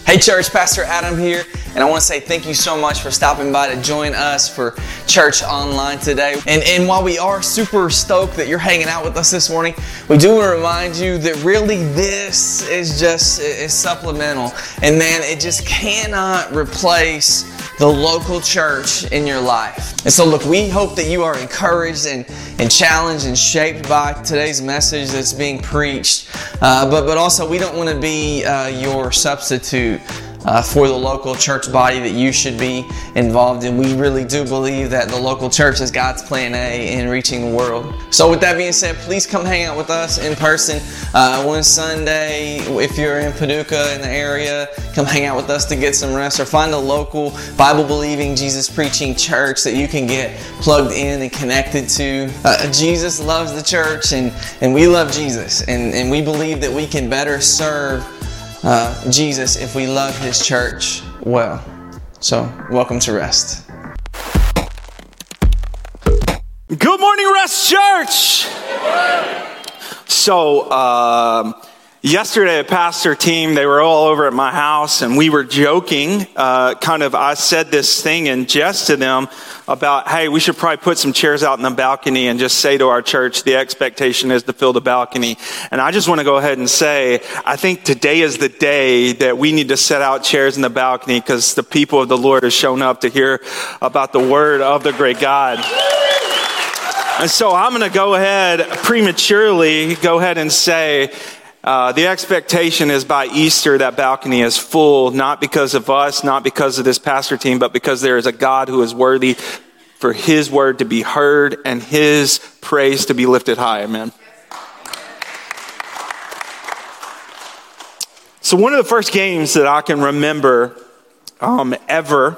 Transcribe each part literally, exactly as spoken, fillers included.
Hey church, Pastor Adam here, and I want to say thank you so much for stopping by to join us for Church Online today. And, and while we are super stoked that you're hanging out with us this morning, we do want to remind you that really this is just is supplemental. And man, it just cannot replace the local church in your life. And so look, we hope that you are encouraged and, and challenged and shaped by today's message that's being preached. Uh, but, but also we don't want to be uh, your substitute Uh, for the local church body that you should be involved in. We really do believe that the local church is God's plan A in reaching the world. So with that being said, please come hang out with us in person uh, one Sunday. If you're in Paducah in the area, come hang out with us to get some rest, or find a local Bible-believing, Jesus-preaching church that you can get plugged in and connected to. Uh, Jesus loves the church, and, and we love Jesus, and, and we believe that we can better serve Uh, Jesus if we love His church well. So, welcome to Rest. Good morning, Rest Church! So, um, yesterday, a pastor team, they were all over at my house, and we were joking. Uh, kind of, I said this thing in jest to them about, hey, we should probably put some chairs out in the balcony and just say to our church, the expectation is to fill the balcony. And I just want to go ahead and say, I think today is the day that we need to set out chairs in the balcony, because the people of the Lord have shown up to hear about the word of the great God. And so I'm going to go ahead prematurely, go ahead and say, Uh, the expectation is by Easter that balcony is full, not because of us, not because of this pastor team, but because there is a God who is worthy for His word to be heard and His praise to be lifted high. Amen. So one of the first games that I can remember um, ever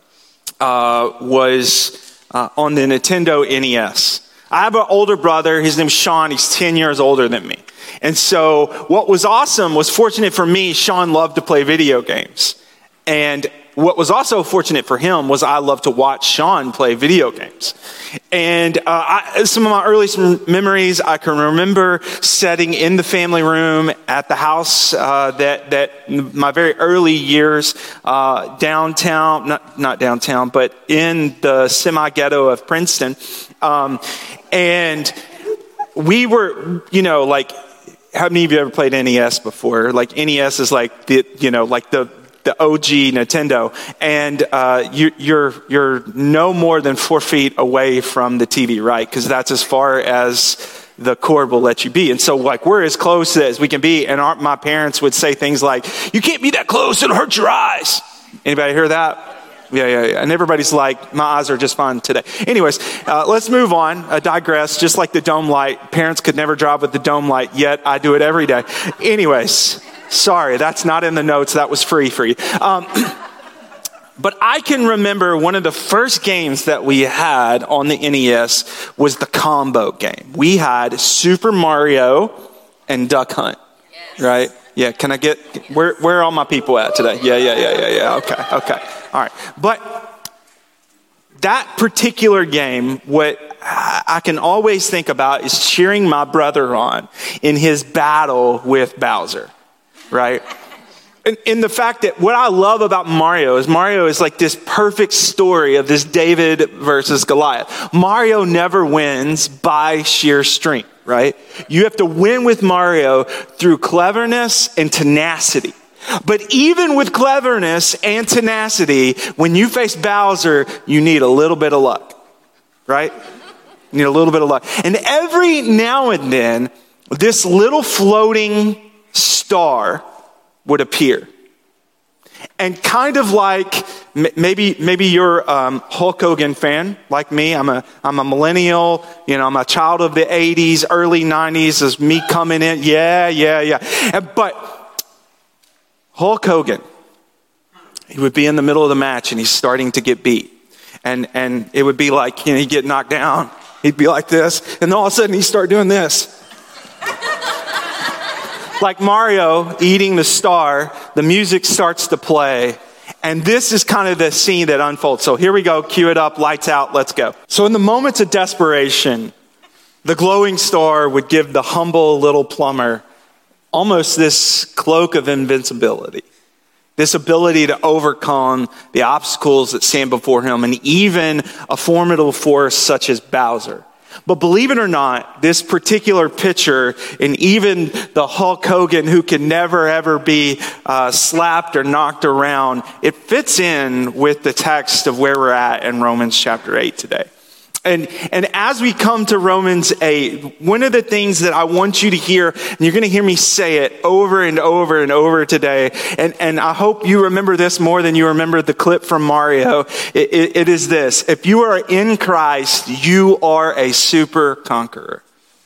uh, was uh, on the Nintendo N E S. I have an older brother. His name's Sean. He's ten years older than me. And so what was awesome was, fortunate for me, Sean loved to play video games. And what was also fortunate for him was I loved to watch Sean play video games. And uh, I, some of my earliest memories, I can remember sitting in the family room at the house uh, that that my very early years uh, downtown, not not downtown, but in the semi-ghetto of Princeton. Um, and we were, you know, like, how many of you ever played N E S before? Like, N E S is like the, you know, like the the O G Nintendo, and uh, you, you're you're no more than four feet away from the T V, right? Because that's as far as the cord will let you be. And so, like, we're as close as we can be. And our, my parents would say things like, "You can't be that close; it'll hurt your eyes." Anybody hear that? Yeah, yeah, yeah. And everybody's like, my eyes are just fine today. Anyways, uh, let's move on. I digress. Just like the dome light. Parents could never drive with the dome light, yet I do it every day. Anyways, sorry, that's not in the notes. That was free for you. Um, but I can remember one of the first games that we had on the N E S was the combo game. We had Super Mario and Duck Hunt, yes. Right? Yeah, can I get, where, where are all my people at today? Yeah, yeah, yeah, yeah, yeah. Okay, okay. All right. But that particular game, what I can always think about is cheering my brother on in his battle with Bowser, right? And, and the fact that what I love about Mario is Mario is like this perfect story of this David versus Goliath. Mario never wins by sheer strength. Right? You have to win with Mario through cleverness and tenacity. But even with cleverness and tenacity, when you face Bowser, you need a little bit of luck. Right? You need a little bit of luck. And every now and then, this little floating star would appear. And kind of like, maybe maybe you're um Hulk Hogan fan, like me. I'm a I'm a millennial, you know, I'm a child of the eighties, early nineties, is me coming in. Yeah, yeah, yeah. And, but Hulk Hogan, he would be in the middle of the match and he's starting to get beat. And and it would be like, you know, he'd get knocked down. He'd be like this. And all of a sudden he'd start doing this. Like Mario eating the star, the music starts to play. And this is kind of the scene that unfolds. So here we go, cue it up, lights out, let's go. So in the moments of desperation, the glowing star would give the humble little plumber almost this cloak of invincibility. this ability to overcome the obstacles that stand before him, and even a formidable force such as Bowser. But believe it or not, this particular picture, and even the Hulk Hogan who can never ever be uh, slapped or knocked around, it fits in with the text of where we're at in Romans chapter eight today. And and as we come to Romans eight, one of the things that I want you to hear, and you're going to hear me say it over and over and over today, and, and I hope you remember this more than you remember the clip from Mario, it, it, it is this: if you are in Christ, you are a super conqueror.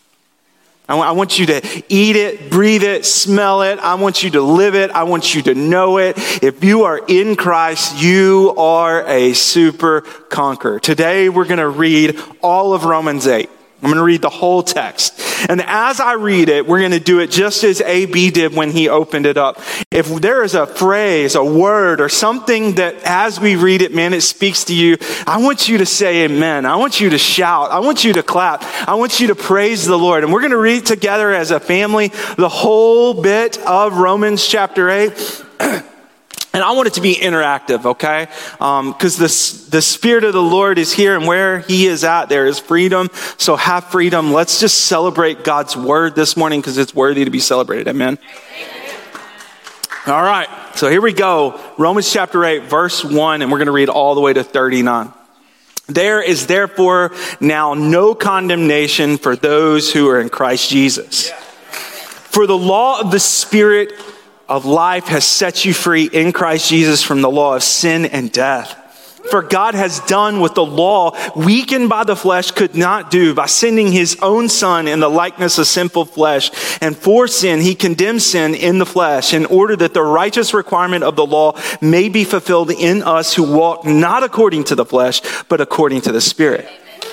I want, I want you to eat it, breathe it, smell it. I want you to live it. I want you to know it. If you are in Christ, you are a super conqueror. Today, we're going to read all of Romans eight. I'm going to read the whole text. And as I read it, we're going to do it just as A B did when he opened it up. If there is a phrase, a word, or something that as we read it, man, it speaks to you, I want you to say amen. I want you to shout. I want you to clap. I want you to praise the Lord. And we're going to read together as a family the whole bit of Romans chapter eight. And I want it to be interactive, okay? Um, because the, the Spirit of the Lord is here, and where he is at, there is freedom. So have freedom. Let's just celebrate God's word this morning because it's worthy to be celebrated. Amen? Amen. All right. So here we go. Romans chapter eight, verse one, and we're going to read all the way to thirty-nine. There is therefore now no condemnation for those who are in Christ Jesus. For the law of the Spirit of life has set you free in Christ Jesus from the law of sin and death. For God has done what the law, weakened by the flesh, could not do by sending his own Son in the likeness of sinful flesh. And for sin, he condemned sin in the flesh in order that the righteous requirement of the law may be fulfilled in us who walk not according to the flesh, but according to the Spirit.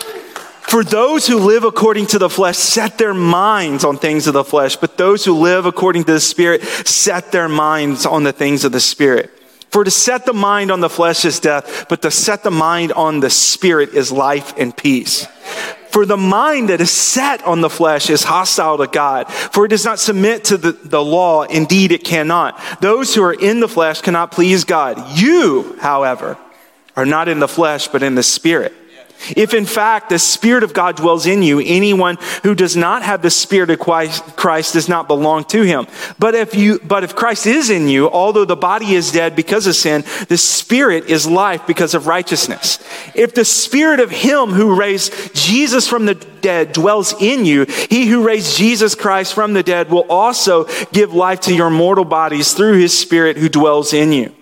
For those who live according to the flesh set their minds on things of the flesh, but those who live according to the Spirit set their minds on the things of the Spirit. For to set the mind on the flesh is death, but to set the mind on the Spirit is life and peace. For the mind that is set on the flesh is hostile to God, for it does not submit to the, the law. Indeed, it cannot. Those who are in the flesh cannot please God. You, however, are not in the flesh, but in the Spirit. If in fact the Spirit of God dwells in you, anyone who does not have the Spirit of Christ does not belong to him. But if you, but if Christ is in you, although the body is dead because of sin, the Spirit is life because of righteousness. If the Spirit of him who raised Jesus from the dead dwells in you, he who raised Jesus Christ from the dead will also give life to your mortal bodies through his Spirit who dwells in you.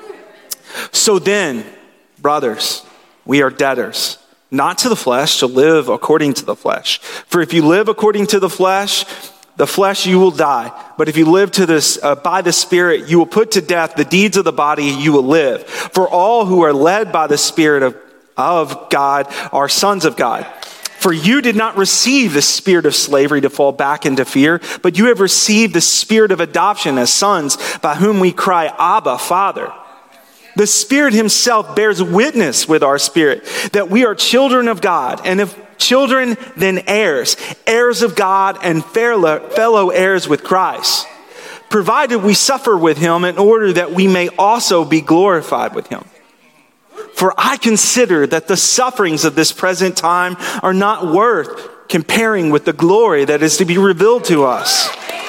So then, brothers, we are debtors, not to the flesh, to live according to the flesh. For if you live according to the flesh, the flesh you will die. But if you live to this uh, by the Spirit, you will put to death the deeds of the body, you will live. For all who are led by the Spirit of, of God are sons of God. For you did not receive the spirit of slavery to fall back into fear, but you have received the Spirit of adoption as sons, by whom we cry, Abba, Father. The Spirit himself bears witness with our spirit that we are children of God, and if children, then heirs, heirs of God and fellow heirs with Christ, provided we suffer with him in order that we may also be glorified with him. For I consider that the sufferings of this present time are not worth comparing with the glory that is to be revealed to us.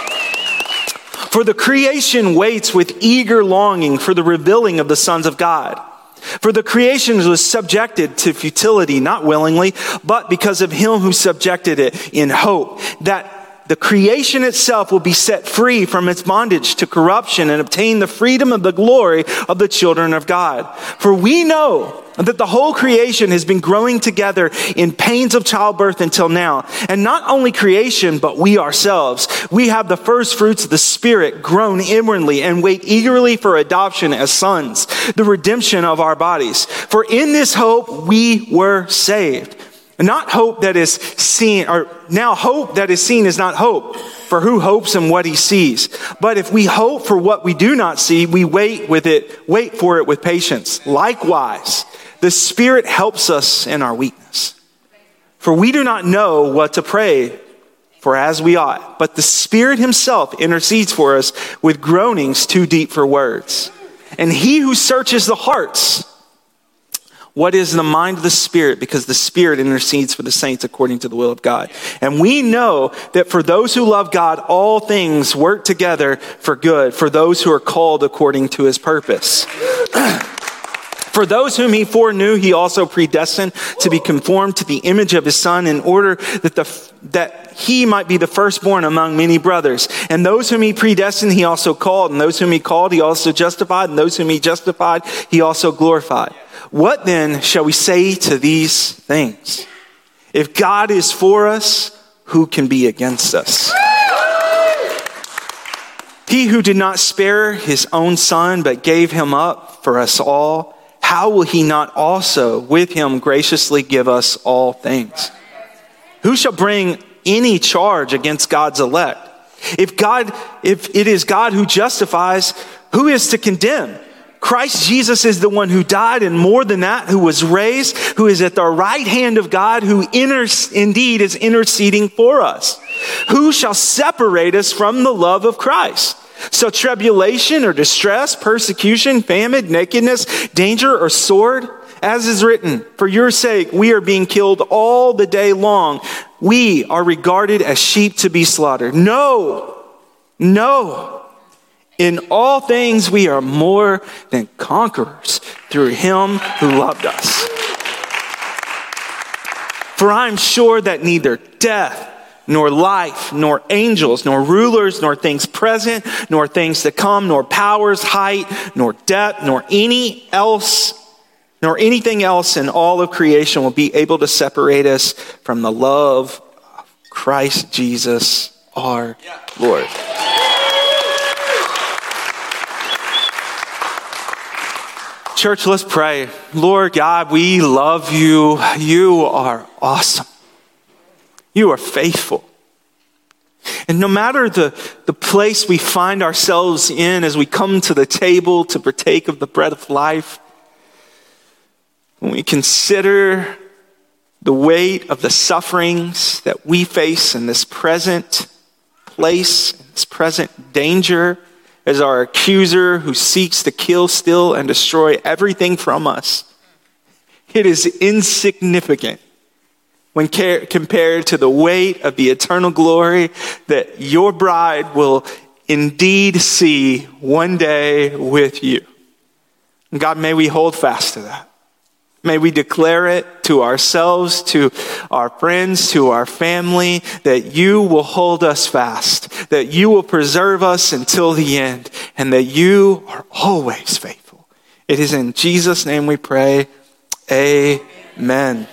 For the creation waits with eager longing for the revealing of the sons of God. For the creation was subjected to futility, not willingly, but because of him who subjected it, in hope that the creation itself will be set free from its bondage to corruption and obtain the freedom of the glory of the children of God. For we know that the whole creation has been growing together in pains of childbirth until now. And not only creation, but we ourselves. We have the first fruits of the Spirit grown inwardly and wait eagerly for adoption as sons, the redemption of our bodies. For in this hope we were saved. Not hope that is seen, or now hope that is seen is not hope. For who hopes in what he sees? But if we hope for what we do not see, we wait with it, wait for it with patience. Likewise, the Spirit helps us in our weakness. For we do not know what to pray for as we ought, but the Spirit himself intercedes for us with groanings too deep for words. And he who searches the hearts, what is the mind of the Spirit? Because the Spirit intercedes for the saints according to the will of God. And we know that for those who love God, all things work together for good, for those who are called according to his purpose. For those whom he foreknew, he also predestined to be conformed to the image of his Son, in order that the that he might be the firstborn among many brothers. And those whom he predestined, he also called. And those whom he called, he also justified. And those whom he justified, he also glorified. What then shall we say to these things? If God is for us, who can be against us? He who did not spare his own Son, but gave him up for us all, how will he not also with him graciously give us all things? Who shall bring any charge against God's elect? If God, if it is God who justifies, who is to condemn? Christ Jesus is the one who died, and more than that, who was raised, who is at the right hand of God, who inter- indeed is interceding for us. Who shall separate us from the love of Christ? So tribulation or distress, persecution, famine, nakedness, danger, or sword? As is written, for your sake we are being killed all the day long. We are regarded as sheep to be slaughtered. No, no. In all things we are more than conquerors through him who loved us. For I am sure that neither death, nor life, nor angels, nor rulers, nor things present, nor things to come, nor powers, height, nor depth, nor any else, nor anything else in all of creation will be able to separate us from the love of Christ Jesus our Lord. Church, let's pray. Lord God, we love you. You are awesome. You are faithful. And no matter the, the place we find ourselves in as we come to the table to partake of the bread of life, when we consider the weight of the sufferings that we face in this present place, in this present danger, as our accuser who seeks to kill, steal, and destroy everything from us, it is insignificant when compared to the weight of the eternal glory that your bride will indeed see one day with you. And God, may we hold fast to that. May we declare it to ourselves, to our friends, to our family, that you will hold us fast, that you will preserve us until the end, and that you are always faithful. It is in Jesus' name we pray. Amen.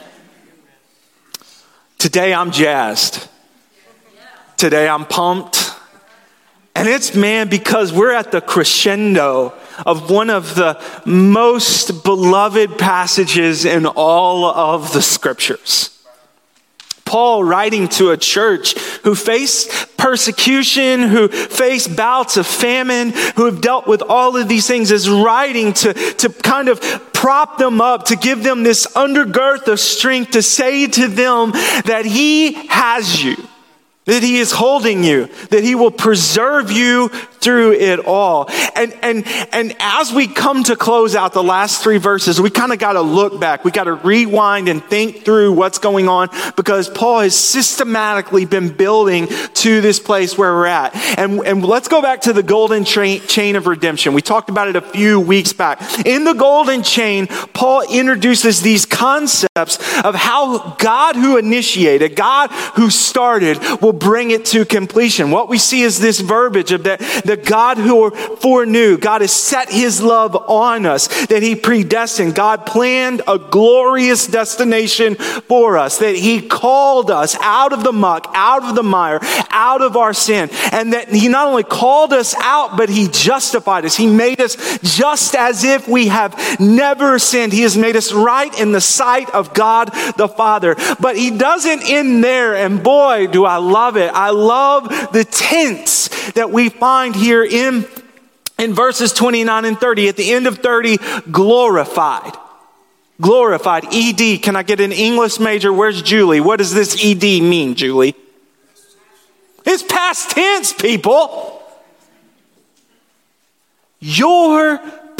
Today I'm jazzed. Today I'm pumped. And it's, man, because we're at the crescendo of one of the most beloved passages in all of the scriptures. Paul, writing to a church who faced persecution, who faced bouts of famine, who have dealt with all of these things, is writing to, to kind of prop them up, to give them this undergirth of strength, to say to them that he has you, that he is holding you, that he will preserve you through it all. And and and as we come to close out the last three verses, we kind of got to look back. We got to rewind and think through what's going on, because Paul has systematically been building to this place where we're at. And, and let's go back to the golden tra- chain of redemption. We talked about it a few weeks back. In the golden chain, Paul introduces these concepts of how God who initiated, God who started, will bring it to completion. What we see is this verbiage of that, the God who foreknew, God has set his love on us, that he predestined. God planned a glorious destination for us, that he called us out of the muck, out of the mire, out of our sin. And that he not only called us out, but he justified us. He made us just as if we have never sinned. He has made us right in the sight of God the Father. But he doesn't end there. And boy, do I love it. I love the tense that we find here in, in verses twenty-nine and thirty. At the end of thirty, glorified. Glorified. E D. Can I get an English major? Where's Julie? What does this E D mean, Julie? It's past tense, people. Your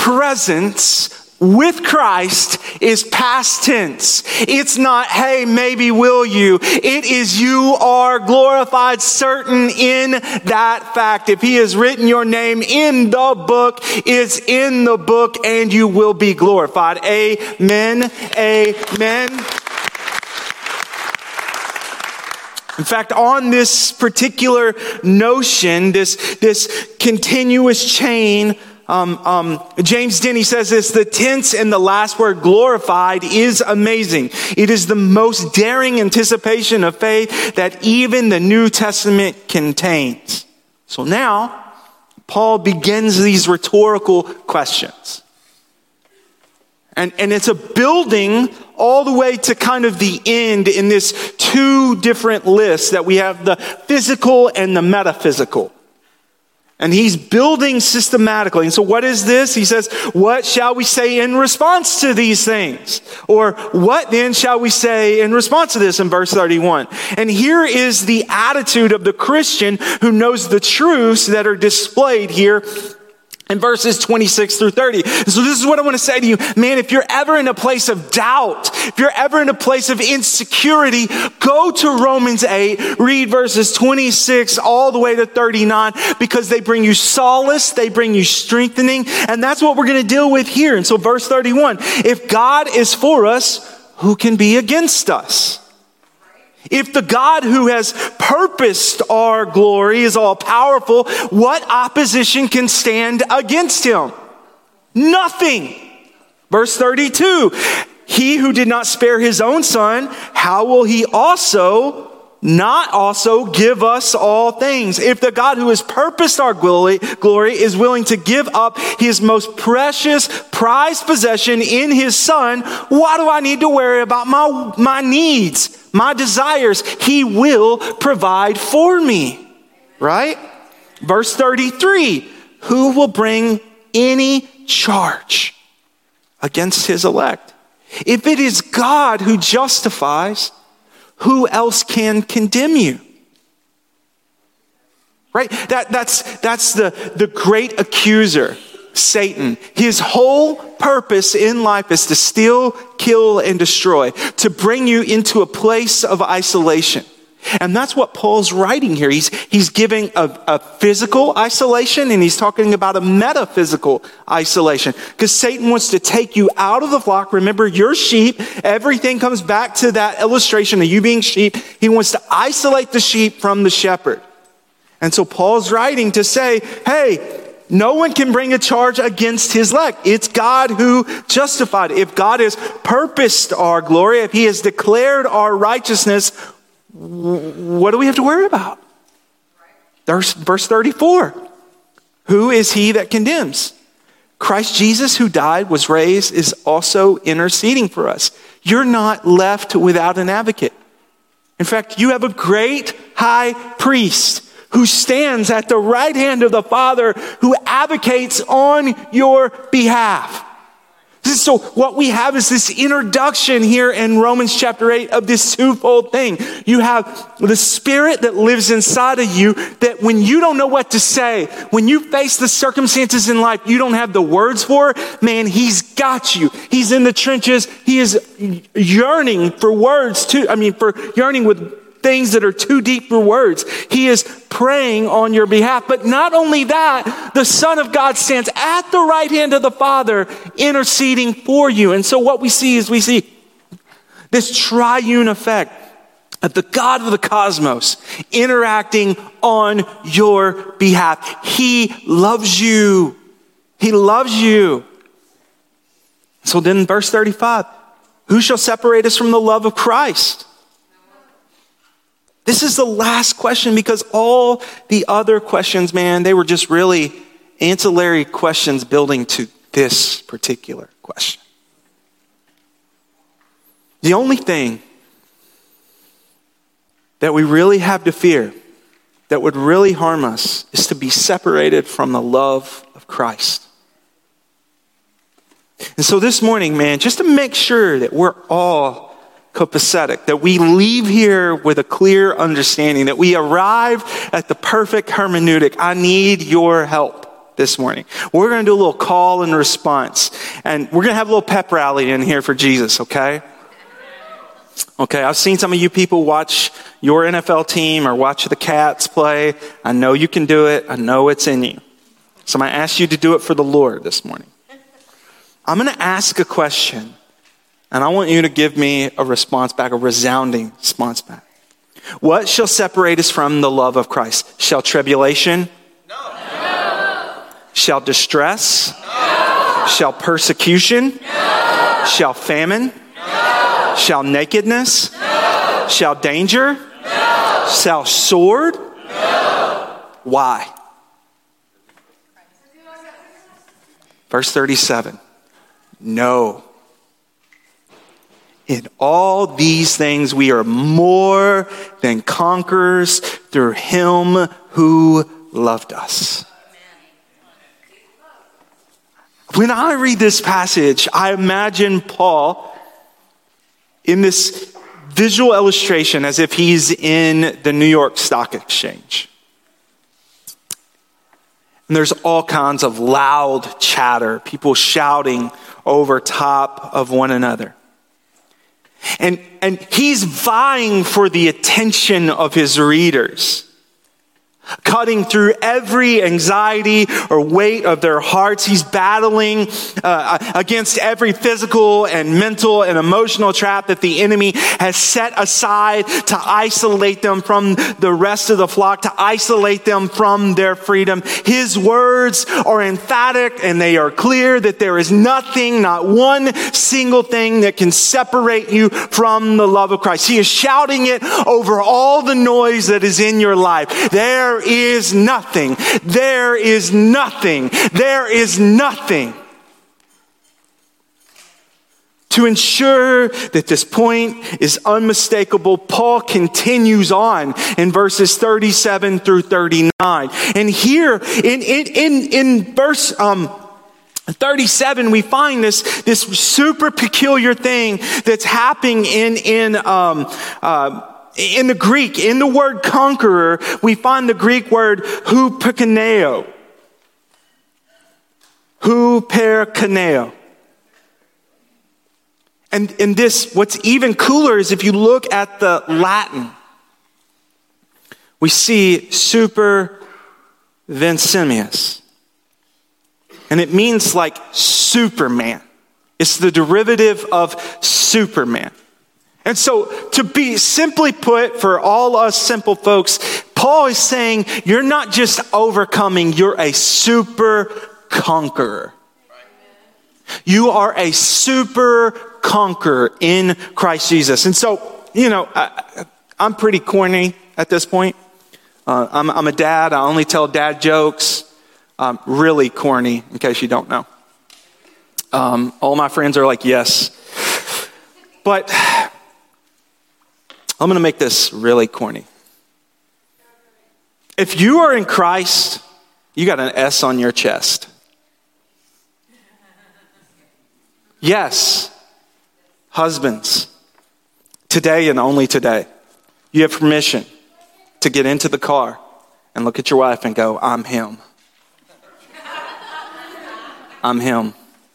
presence with Christ is past tense. It's not, hey, maybe will you. It is you are glorified, certain in that fact. If he has written your name in the book, it's in the book and you will be glorified. Amen. Amen. In fact, on this particular notion, this, this continuous chain, Um, um, James Denny says this: the tense and the last word, glorified, is amazing. It is the most daring anticipation of faith that even the New Testament contains. So now, Paul begins these rhetorical questions. And, and it's a building all the way to kind of the end in this two different lists that we have, the physical and the metaphysical. And he's building systematically. And so what is this? He says, what shall we say in response to these things? Or what then shall we say in response to this in verse thirty-one? And here is the attitude of the Christian who knows the truths that are displayed here in verses twenty-six through thirty. So this is what I want to say to you. Man, if you're ever in a place of doubt, if you're ever in a place of insecurity, go to Romans eight, read verses twenty-six all the way to thirty-nine, because they bring you solace, they bring you strengthening, and that's what we're going to deal with here. And so verse thirty-one, if God is for us, who can be against us? If the God who has purposed our glory is all powerful, what opposition can stand against him? Nothing. Verse thirty-two, he who did not spare his own son, how will he also not also give us all things? If the God who has purposed our glory, glory is willing to give up his most precious, prized possession in his son, why do I need to worry about my, my needs? My desires, he will provide for me, right? Verse thirty-three, who will bring any charge against his elect? If it is God who justifies, who else can condemn you? Right? That, that's, that's the, the great accuser, Satan. His whole purpose in life is to steal, kill, and destroy, to bring you into a place of isolation. And that's what Paul's writing here. He's, he's giving a, a physical isolation, and he's talking about a metaphysical isolation. Because Satan wants to take you out of the flock. Remember, you're sheep. Everything comes back to that illustration of you being sheep. He wants to isolate the sheep from the shepherd. And so Paul's writing to say, hey, no one can bring a charge against his elect. It's God who justified. If God has purposed our glory, if he has declared our righteousness, what do we have to worry about? There's verse thirty-four. Who is he that condemns? Christ Jesus, who died, was raised, is also interceding for us. You're not left without an advocate. In fact, you have a great high priest who stands at the right hand of the Father, who advocates on your behalf. So what we have is this introduction here in Romans chapter eight of this twofold thing. You have the Spirit that lives inside of you, that when you don't know what to say, when you face the circumstances in life you don't have the words for, man, he's got you. He's in the trenches. He is yearning for words too. I mean, for yearning with things that are too deep for words. He is praying on your behalf. But not only that, the Son of God stands at the right hand of the Father interceding for you. And so what we see is we see this triune effect of the God of the cosmos interacting on your behalf. He loves you. He loves you. So then verse thirty-five, who shall separate us from the love of Christ? This is the last question, because all the other questions, man, they were just really ancillary questions building to this particular question. The only thing that we really have to fear that would really harm us is to be separated from the love of Christ. And so this morning, man, just to make sure that we're all copacetic, that we leave here with a clear understanding, that we arrive at the perfect hermeneutic, I need your help. this morning. We're going to do a little call and response. And we're going to have a little pep rally in here for Jesus, okay? Okay, I've seen some of you people watch your N F L team or watch the Cats play. I know you can do it. I know it's in you. So I'm going to ask you to do it for the Lord this morning. I'm going to ask a question, and I want you to give me a response back, a resounding response back. What shall separate us from the love of Christ? Shall tribulation? No. No. Shall distress? No. Shall persecution? No. Shall famine? No. Shall nakedness? No. Shall danger? No. Shall sword? No. Why? Verse thirty-seven. No. In all these things we are more than conquerors through him who loved us. When I read this passage, I imagine Paul in this visual illustration as if he's in the New York Stock Exchange. And there's all kinds of loud chatter, people shouting over top of one another. And, and he's vying for the attention of his readers, cutting through every anxiety or weight of their hearts. He's battling uh, against every physical and mental and emotional trap that the enemy has set aside to isolate them from the rest of the flock, to isolate them from their freedom. His words are emphatic and they are clear that there is nothing, not one single thing that can separate you from the love of Christ. He is shouting it over all the noise that is in your life. There There is nothing. There is nothing. There is nothing. To ensure that this point is unmistakable, Paul continues on in verses thirty-seven through thirty-nine. And here in, in, in, in verse um, thirty-seven, we find this, this super peculiar thing that's happening in, in um, uh, In the Greek, in the word conqueror, we find the Greek word huperkaneo. Huperkaneo. And in this, what's even cooler is if you look at the Latin, we see super vincimius. And it means like Superman. It's the derivative of Superman. And so, to be simply put, for all us simple folks, Paul is saying, you're not just overcoming, you're a super conqueror. You are a super conqueror in Christ Jesus. And so, you know, I, I'm pretty corny at this point. Uh, I'm, I'm a dad. I only tell dad jokes. I'm really corny, in case you don't know. Um, all my friends are like, yes. But I'm going to make this really corny. If you are in Christ, you got an S on your chest. Yes, husbands, today and only today, you have permission to get into the car and look at your wife and go, I'm him. I'm him.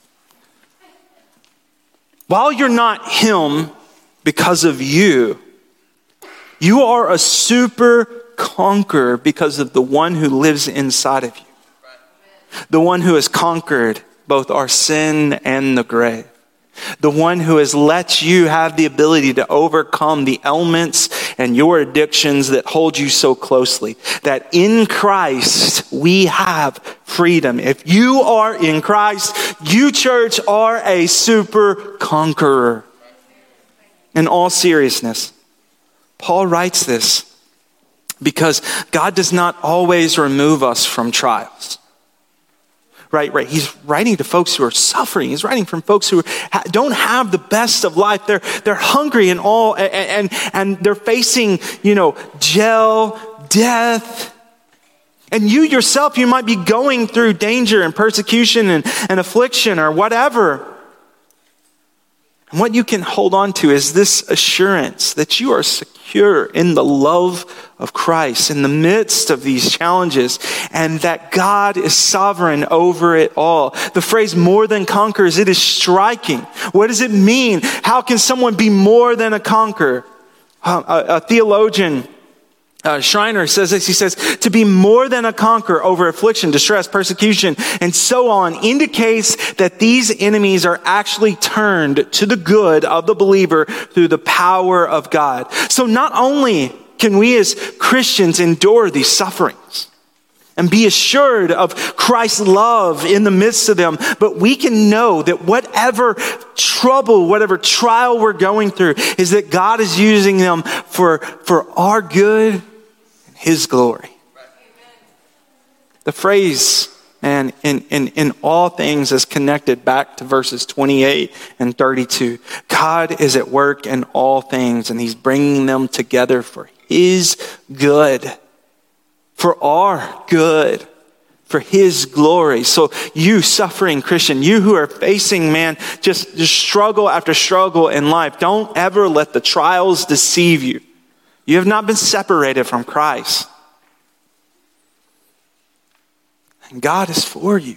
While you're not him because of you, you are a super conqueror because of the one who lives inside of you. The one who has conquered both our sin and the grave. The one who has let you have the ability to overcome the elements and your addictions that hold you so closely. That in Christ we have freedom. If you are in Christ, you, church, are a super conqueror. In all seriousness, Paul writes this because God does not always remove us from trials. Right, right. He's writing to folks who are suffering. He's writing from folks who don't have the best of life. They're they're hungry and all, and and, and they're facing, you know, jail, death. And you yourself, you might be going through danger and persecution and, and affliction or whatever. And what you can hold on to is this assurance that you are secure in the love of Christ in the midst of these challenges, and that God is sovereign over it all. The phrase more than conquerors, it is striking. What does it mean? How can someone be more than a conqueror? Uh, a, a theologian, Uh, Schreiner says this, he says, to be more than a conqueror over affliction, distress, persecution, and so on indicates that these enemies are actually turned to the good of the believer through the power of God. So not only can we as Christians endure these sufferings and be assured of Christ's love in the midst of them, but we can know that whatever trouble, whatever trial we're going through, is that God is using them for, for our good, His glory. The phrase, man, in, in, in all things is connected back to verses twenty-eight and thirty-two. God is at work in all things, and He's bringing them together for His good, for our good, for His glory. So you suffering Christian, you who are facing, man, just, just struggle after struggle in life, don't ever let the trials deceive you. You have not been separated from Christ. And God is for you.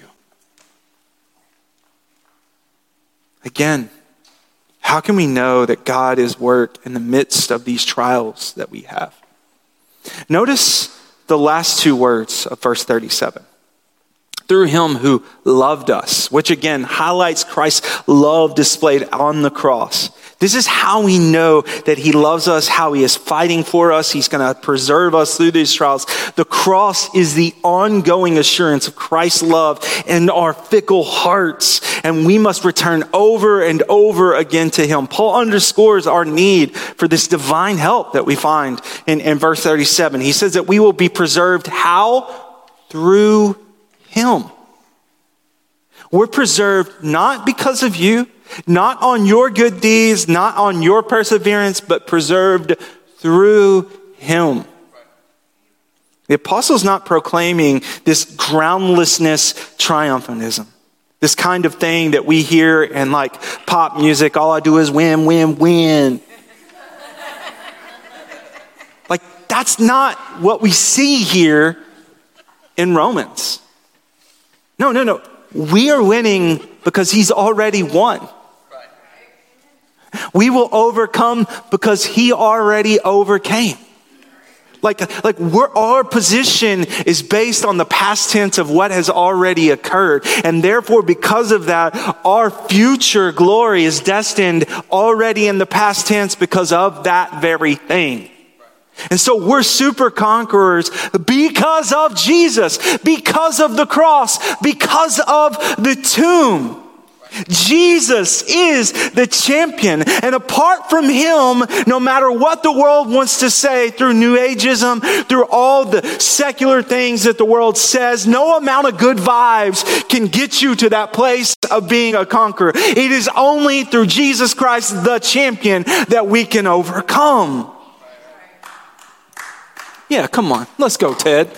Again, how can we know that God is work in the midst of these trials that we have? Notice the last two words of verse thirty-seven. Through Him who loved us, which again highlights Christ's love displayed on the cross. This is how we know that He loves us, how He is fighting for us. He's going to preserve us through these trials. The cross is the ongoing assurance of Christ's love in our fickle hearts, and we must return over and over again to Him. Paul underscores our need for this divine help that we find in, in verse thirty-seven. He says that we will be preserved how? Through Him. We're preserved not because of you, not on your good deeds, not on your perseverance, but preserved through Him. The apostle's not proclaiming this groundlessness triumphalism, this kind of thing that we hear in like pop music. All I do is win, win, win. Like, that's not what we see here in Romans. No, no, no. We are winning because He's already won. We will overcome because He already overcame. Like, like we're, our position is based on the past tense of what has already occurred. And therefore, because of that, our future glory is destined already in the past tense because of that very thing. And so we're super conquerors because of Jesus, because of the cross, because of the tomb. Jesus is the champion. And apart from Him, no matter what the world wants to say through New Ageism, through all the secular things that the world says, no amount of good vibes can get you to that place of being a conqueror. It is only through Jesus Christ, the champion, that we can overcome. Yeah, come on. Let's go, Ted.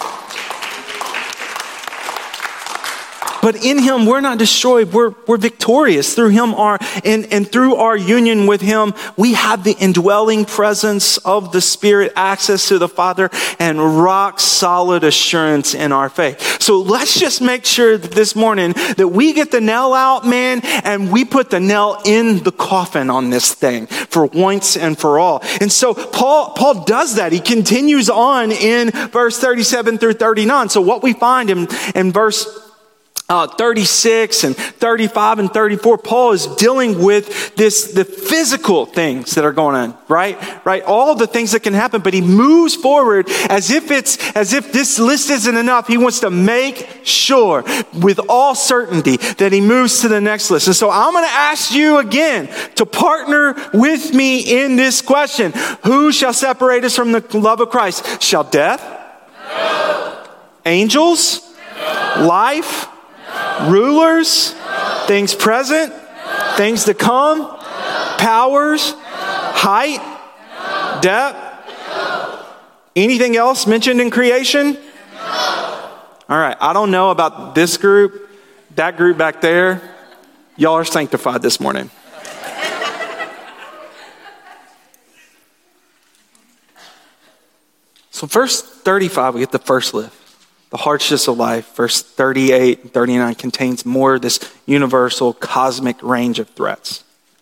But in Him, we're not destroyed. We're, we're victorious. Through Him, our, and, and through our union with Him, we have the indwelling presence of the Spirit, access to the Father, and rock solid assurance in our faith. So let's just make sure that this morning that we get the nail out, man, and we put the nail in the coffin on this thing for once and for all. And so Paul, Paul does that. He continues on in verse thirty-seven through thirty-nine. So what we find in, in verse Uh, thirty-six and thirty-five and thirty-four, Paul is dealing with this, the physical things that are going on, right? Right? All the things that can happen, but he moves forward as if it's, as if this list isn't enough. He wants to make sure with all certainty that he moves to the next list. And so I'm going to ask you again to partner with me in this question. Who shall separate us from the love of Christ? Shall death? No. Angels? No. Life? Rulers, no. Things present, no. Things to come, no. Powers, no. Height, no. Depth, no. Anything else mentioned in creation? No. All right, I don't know about this group, that group back there. Y'all are sanctified this morning. So verse thirty-five, we get the first lift. The hardships of life. Verse thirty-eight and thirty-nine contains more of this universal cosmic range of threats.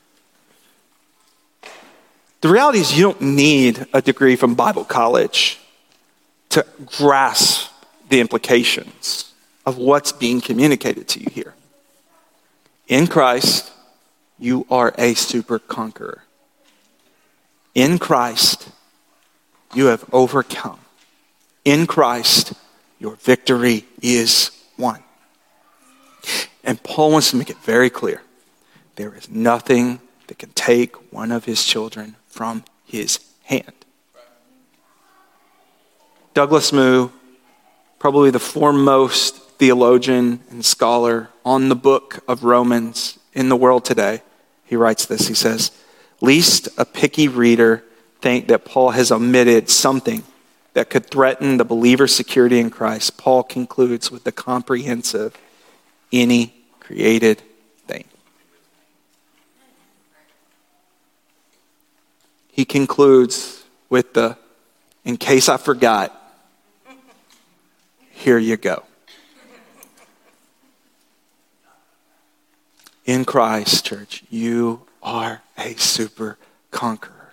The reality is you don't need a degree from Bible college to grasp the implications of what's being communicated to you here. In Christ, you are a super conqueror. In Christ, you have overcome. In Christ, your victory is won. And Paul wants to make it very clear. There is nothing that can take one of his children from his hand. Douglas Moo, probably the foremost theologian and scholar on the book of Romans in the world today, he writes this. He says, "Lest a picky reader think that Paul has omitted something that could threaten the believer's security in Christ, Paul concludes with the comprehensive, any created thing." He concludes with the, in case I forgot, here you go. In Christ, church, you are a super conqueror.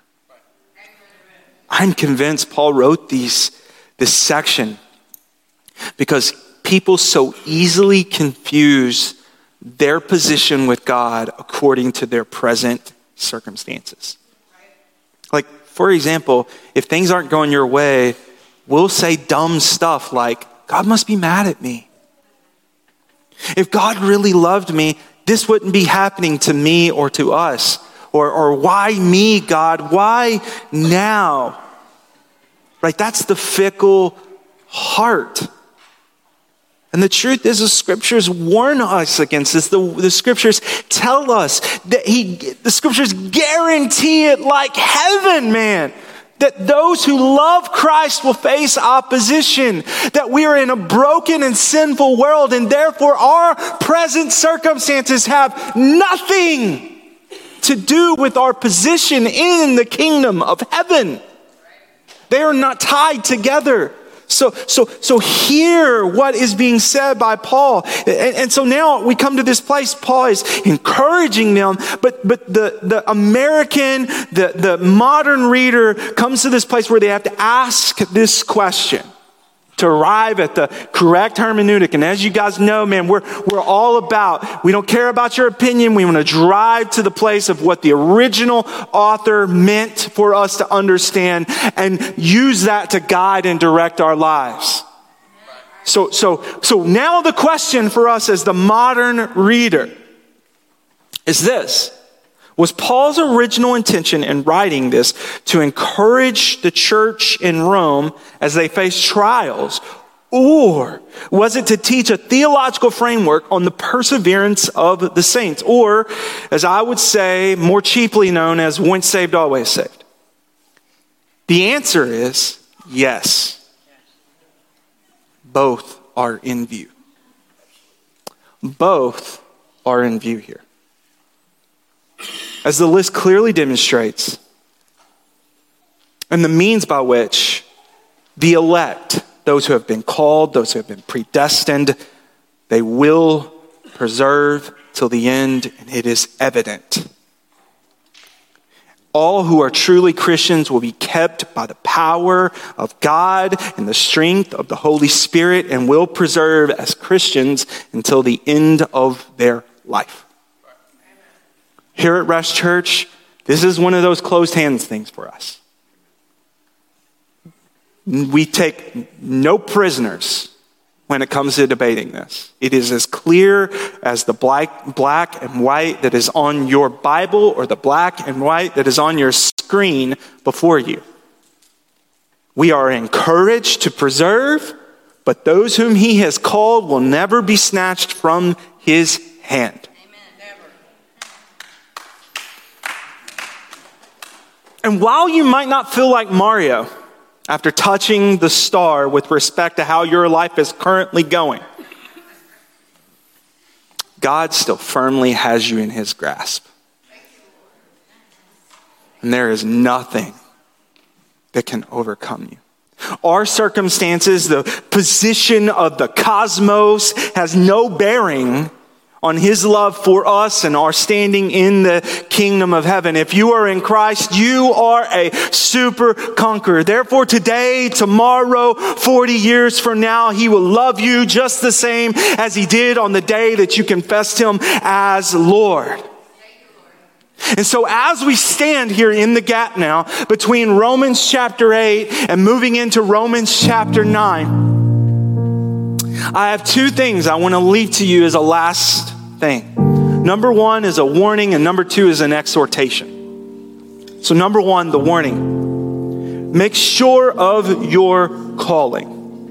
I'm convinced Paul wrote these, this section because people so easily confuse their position with God according to their present circumstances. Like, for example, if things aren't going your way, we'll say dumb stuff like, God must be mad at me. If God really loved me, this wouldn't be happening to me or to us. Or, or why me, God? Why now? Right? That's the fickle heart. And the truth is the scriptures warn us against this. The, the scriptures tell us that he, the scriptures guarantee it like heaven, man. That those who love Christ will face opposition. That we are in a broken and sinful world, and therefore our present circumstances have nothing to do with our position in the kingdom of heaven. They are not tied together. So, so, so hear what is being said by Paul. And, and so now we come to this place, Paul is encouraging them, but, but the, the American, the, the modern reader comes to this place where they have to ask this question to arrive at the correct hermeneutic. And as you guys know, man, we're, we're all about, we don't care about your opinion. We want to drive to the place of what the original author meant for us to understand and use that to guide and direct our lives. So, so, so now the question for us as the modern reader is this. Was Paul's original intention in writing this to encourage the church in Rome as they face trials? Or was it to teach a theological framework on the perseverance of the saints? Or, as I would say, more cheaply known as once saved, always saved? The answer is yes. Both are in view. Both are in view here. As the list clearly demonstrates, and the means by which the elect, those who have been called, those who have been predestined, they will preserve till the end, and it is evident. All who are truly Christians will be kept by the power of God and the strength of the Holy Spirit and will preserve as Christians until the end of their life. Here at Rest Church, this is one of those closed hands things for us. We take no prisoners when it comes to debating this. It is as clear as the black, black and white that is on your Bible or the black and white that is on your screen before you. We are encouraged to preserve, but those whom he has called will never be snatched from his hand. And while you might not feel like Mario after touching the star with respect to how your life is currently going, God still firmly has you in his grasp. And there is nothing that can overcome you. Our circumstances, the position of the cosmos has no bearing on his love for us and our standing in the kingdom of heaven. If you are in Christ, you are a super conqueror. Therefore, today, tomorrow, forty years from now, he will love you just the same as he did on the day that you confessed him as Lord. And so as we stand here in the gap now between Romans chapter eight and moving into Romans chapter nine, I have two things I want to leave to you as a last thing. Number one is a warning, and number two is an exhortation. So number one, the warning. Make sure of your calling.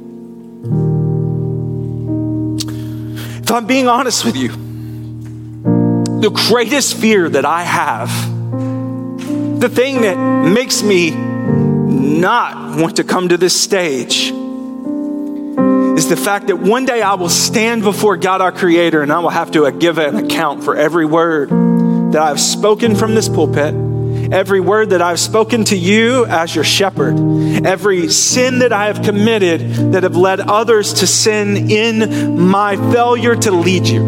If I'm being honest with you, the greatest fear that I have, the thing that makes me not want to come to this stage, is the fact that one day I will stand before God our Creator and I will have to give an account for every word that I've spoken from this pulpit, every word that I've spoken to you as your shepherd, every sin that I have committed that have led others to sin in my failure to lead you.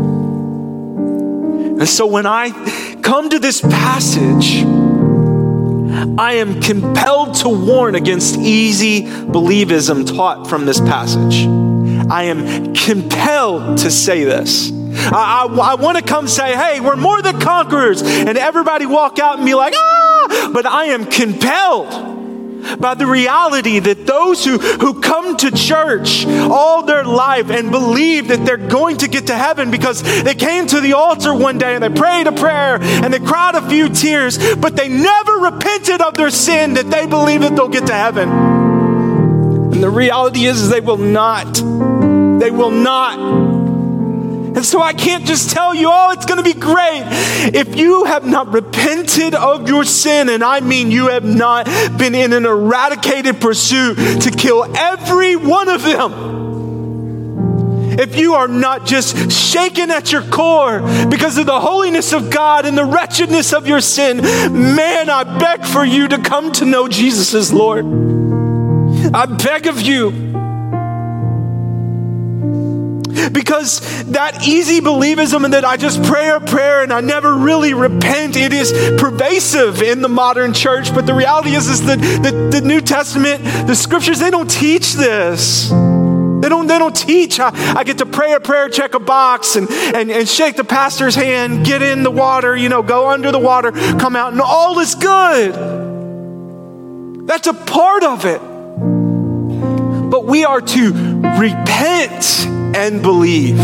And so when I come to this passage, I am compelled to warn against easy believism taught from this passage. I am compelled to say this. I, I, I want to come say, hey, we're more than conquerors, and everybody walk out and be like, ah, but I am compelled by the reality that those who, who come to church all their life and believe that they're going to get to heaven because they came to the altar one day and they prayed a prayer and they cried a few tears, but they never repented of their sin, that they believe that they'll get to heaven. And the reality is, is they will not. They will not. And so I can't just tell you, oh, it's going to be great. If you have not repented of your sin, and I mean you have not been in an eradicated pursuit to kill every one of them, if you are not just shaken at your core because of the holiness of God and the wretchedness of your sin, man, I beg for you to come to know Jesus as Lord. I beg of you. Because that easy believism and that I just pray a prayer and I never really repent, it is pervasive in the modern church. But the reality is, is that the, the New Testament, the scriptures, they don't teach this. They don't, they don't teach. I, I get to pray a prayer, check a box, and, and, and shake the pastor's hand, get in the water, you know, go under the water, come out, and all is good. That's a part of it. But we are to repent and believe.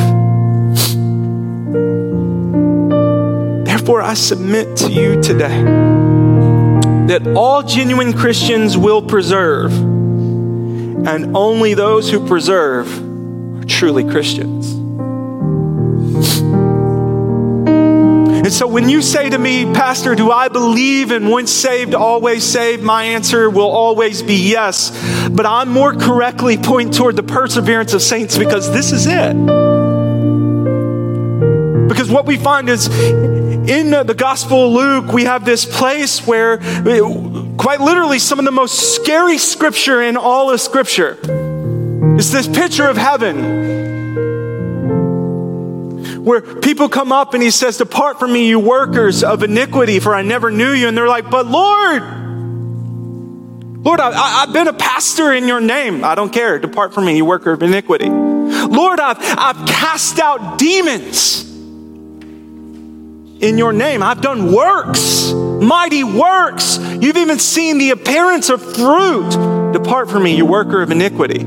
Therefore, I submit to you today that all genuine Christians will preserve, and only those who preserve are truly Christians. And so when you say to me, Pastor, do I believe in once saved, always saved? My answer will always be yes. But I'm more correctly pointing toward the perseverance of saints, because this is it. Because what we find is in the Gospel of Luke, we have this place where quite literally some of the most scary scripture in all of Scripture is this picture of heaven, where people come up and he says, depart from me, you workers of iniquity, for I never knew you. And they're like, but Lord, Lord, I, I, I've been a pastor in your name. I don't care. Depart from me, you worker of iniquity. Lord, I've, I've cast out demons in your name. I've done works, mighty works. You've even seen the appearance of fruit. Depart from me, you worker of iniquity.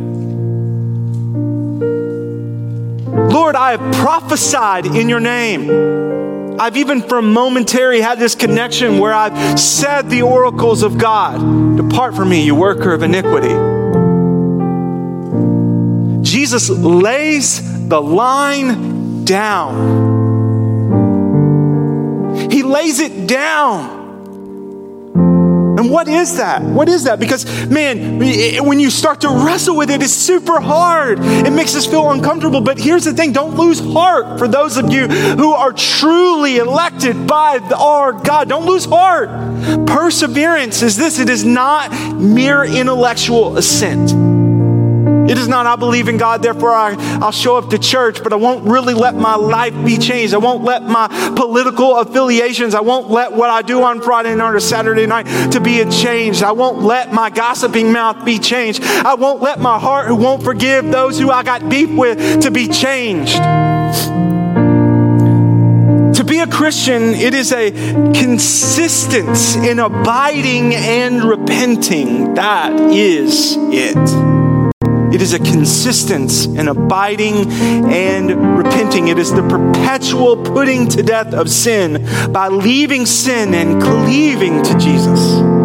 Lord, I have prophesied in your name. I've even for a momentary had this connection where I've said the oracles of God. Depart from me, you worker of iniquity. Jesus lays the line down. He lays it down. And And what is that? What is that? Because, man, when you start to wrestle with it, it's super hard. It makes us feel uncomfortable. But here's the thing. Don't lose heart for those of you who are truly elected by our God. Don't lose heart. Perseverance is this. It is not mere intellectual assent. It is not, I believe in God, therefore I, I'll show up to church, but I won't really let my life be changed. I won't let my political affiliations, I won't let what I do on Friday night or Saturday night to be changed. I won't let my gossiping mouth be changed. I won't let my heart, who won't forgive those who I got beef with, to be changed. To be a Christian, it is a consistency in abiding and repenting. That is it. It is a consistency in abiding and repenting. It is the perpetual putting to death of sin by leaving sin and cleaving to Jesus.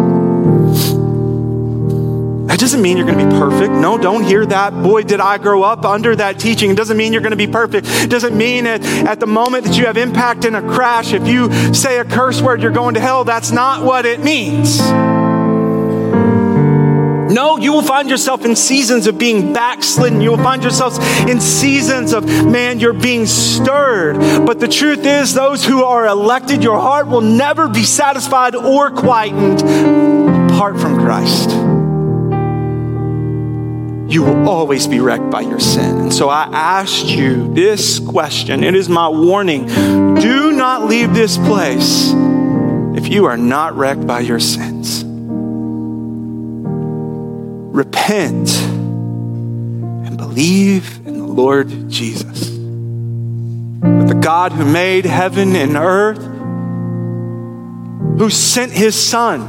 That doesn't mean you're going to be perfect. No, don't hear that. Boy, did I grow up under that teaching. It doesn't mean you're going to be perfect. It doesn't mean that at the moment that you have impact in a crash, if you say a curse word, you're going to hell. That's not what it means. No, you will find yourself in seasons of being backslidden. You will find yourselves in seasons of, man, you're being stirred. But the truth is, those who are elected, your heart will never be satisfied or quietened apart from Christ. You will always be wrecked by your sin. And so I asked you this question. It is my warning. Do not leave this place if you are not wrecked by your sins. Repent and believe in the Lord Jesus. But the God who made heaven and earth, who sent his Son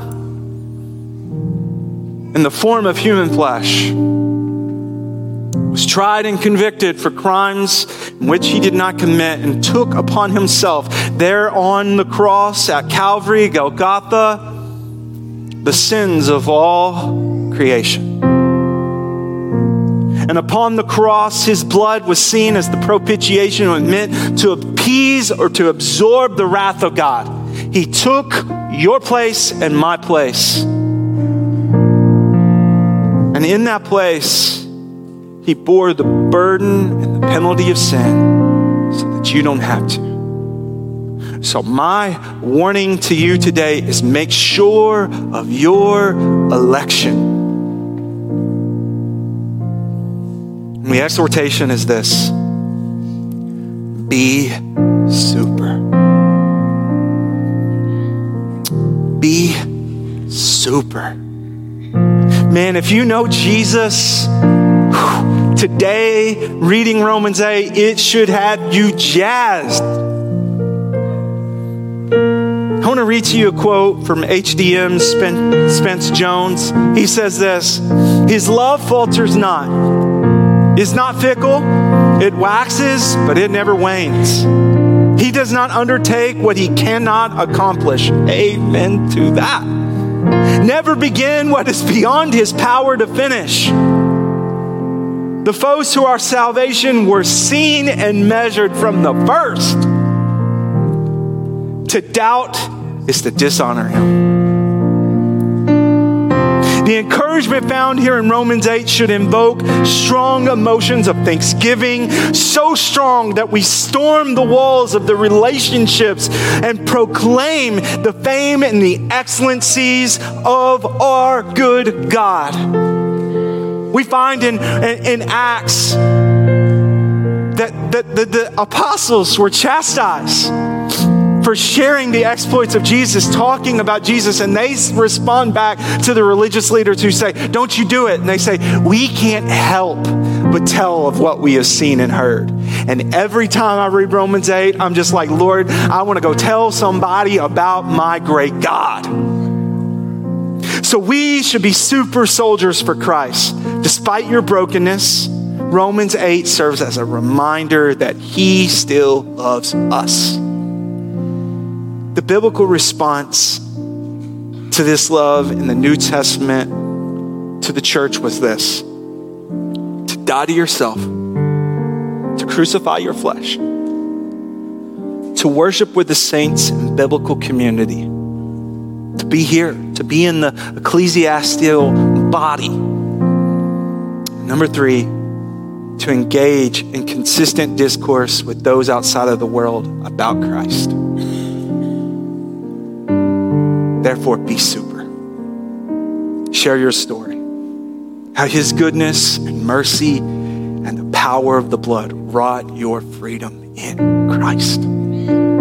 in the form of human flesh, was tried and convicted for crimes in which he did not commit, and took upon himself there on the cross at Calvary, Golgotha, the sins of all creation. And upon the cross, his blood was seen as the propitiation meant to appease or to absorb the wrath of God. He took your place and my place. And in that place, he bore the burden and the penalty of sin so that you don't have to. So my warning to you today is make sure of your election. And the exhortation is this: be super. Be super. Man, if you know Jesus today, reading Romans eight, it should have you jazzed. I want to read to you a quote from H D M's Spence Jones. He says this: his love falters not. Is not fickle. It waxes, but it never wanes. He does not undertake what he cannot accomplish. Amen to that. Never begin what is beyond his power to finish. The foes to our salvation were seen and measured from the first. To doubt is to dishonor him. The encouragement found here in Romans eight should invoke strong emotions of thanksgiving, so strong that we storm the walls of the relationships and proclaim the fame and the excellencies of our good God. We find in, in, in Acts that, that the, the apostles were chastised for sharing the exploits of Jesus, talking about Jesus, and they respond back to the religious leaders who say, don't you do it. And they say, we can't help but tell of what we have seen and heard. And every time I read Romans eight, I'm just like, Lord, I want to go tell somebody about my great God. So we should be super soldiers for Christ. Despite your brokenness, Romans eight serves as a reminder that he still loves us. The biblical response to this love in the New Testament to the church was this: to die to yourself, to crucify your flesh, to worship with the saints in biblical community, to be here, to be in the ecclesiastical body. Number three, to engage in consistent discourse with those outside of the world about Christ. Therefore, be super. Share your story. How his goodness and mercy and the power of the blood wrought your freedom in Christ.